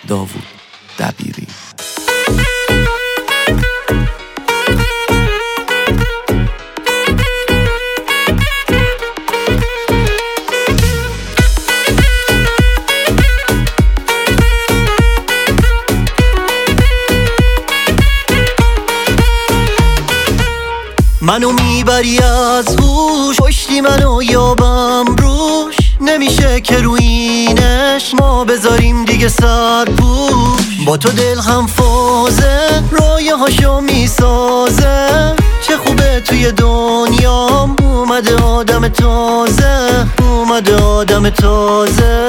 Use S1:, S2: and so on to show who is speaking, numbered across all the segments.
S1: داوود دبیری.
S2: منو میبری از هوش، پشتی منو یابم روش، نمیشه که روینش ما بذاریم دیگه سرپوش. با تو دل هم فازه، رایه هاشو میسازه، چه خوبه توی دنیام اومده آدم تازه، اومده آدم تازه.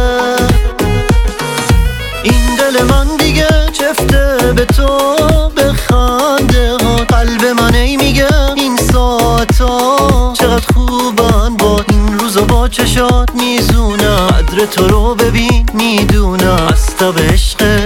S2: این دل من دیگه چفته به تو، به خنده ها قلب من ای میگه این ساعتا چقدر خوبن، با این روزا با چشات میزونم، قدر تو رو ببین میدونم، از تب عشقت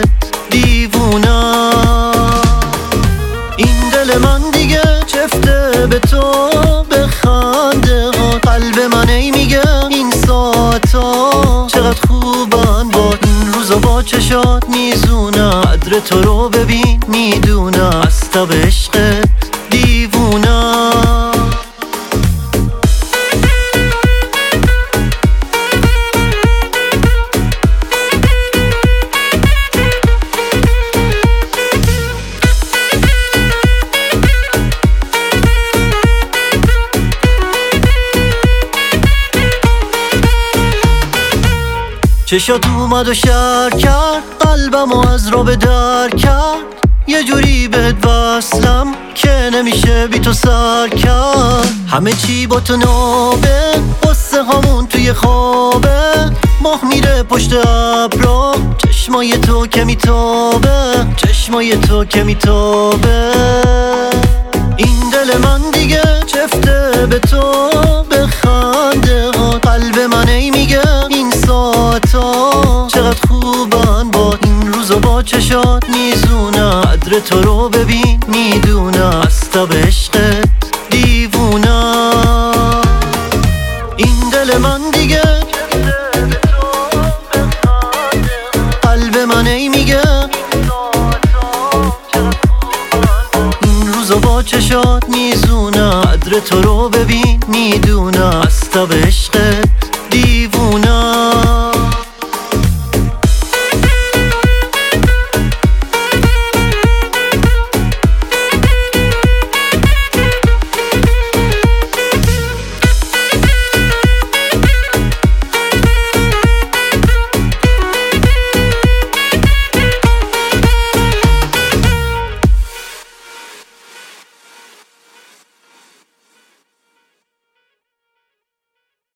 S2: دیوونم. این دل من دیگه چفته به تو، به خنده ها قلب من ای میگه این ساعتا چقدر خوبن، با این روزا با چشات میزونم، قدر تو رو ببین میدونم، از تب عشقت دیوونم. چشات اومد و شر کرد، قلبمو از را به در کرد، یه جوری بهت وصلم که نمیشه بی تو سر کرد. همه چی با تو نابه، قصه هامون توی خوابه، ماه میره پشت ابرا، چشمای تو که میتابه، چشمای تو که میتابه. این دل من دیگه چفته به تو، به خنده ها قلب من ای میگه این ساعتا چقدر خوبن، با این روزا با چشات میزونم، قدر تو رو ببین میدونم، از تب عشقت دیوونم. این دل من دیگه قلب من ای میگه این روزا با چشات میزونم، قدر تو رو ببین میدونم، از تب عشقت